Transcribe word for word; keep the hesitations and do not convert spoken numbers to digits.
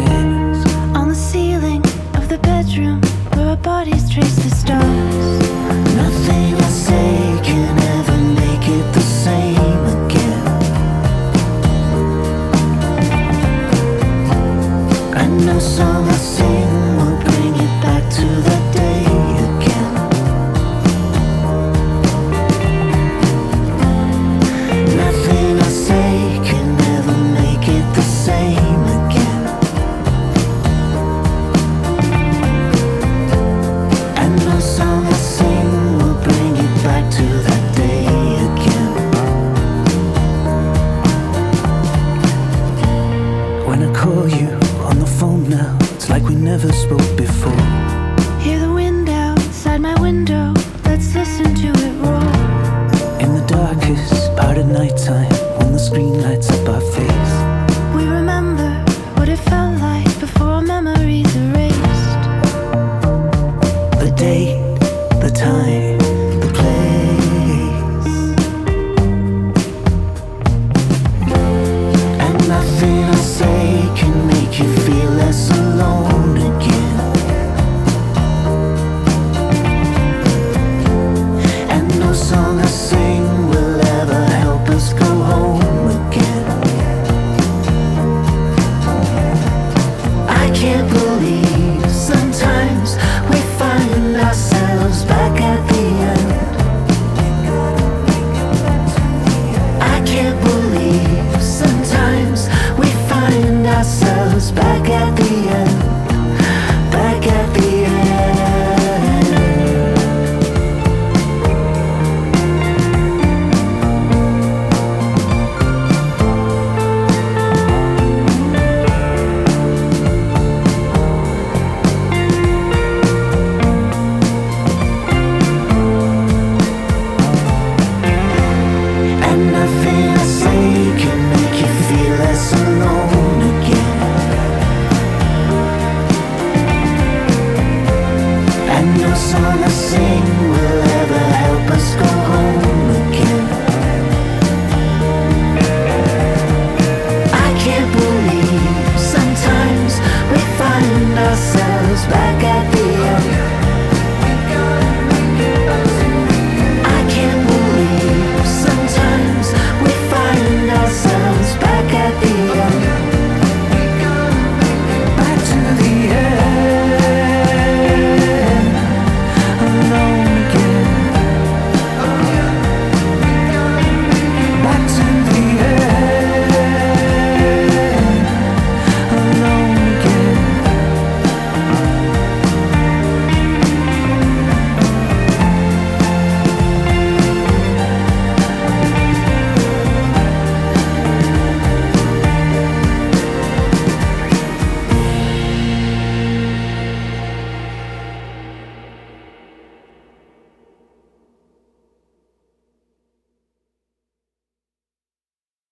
stairs. On the ceiling of the bedroom where our bodies trace the stars. Nothing I say can ever make it the same again. And no song I sing will bring it back to that day again. Nothing I say can ever make it the same again. And no song I sing will bring it back to that day again. When I call you on the phone now, it's like we never spoke before. Hear the wind outside my window, let's listen to it roar. In the darkest part of nighttime, when the screen lights up our face, We remember what it felt like before our memories erased. the date, the time, the place. And nothing I say can make you feel less alone again. And no song I sing will ever help us go home again. I can't believe sometimes we find ourselves back at the end. I can't believe sometimes we find ourselves back at the end. Back at the end. And nothing I say can make you feel less alone again. And no song I sing will ever help us go home again. I can't believe sometimes we find ourselves back at the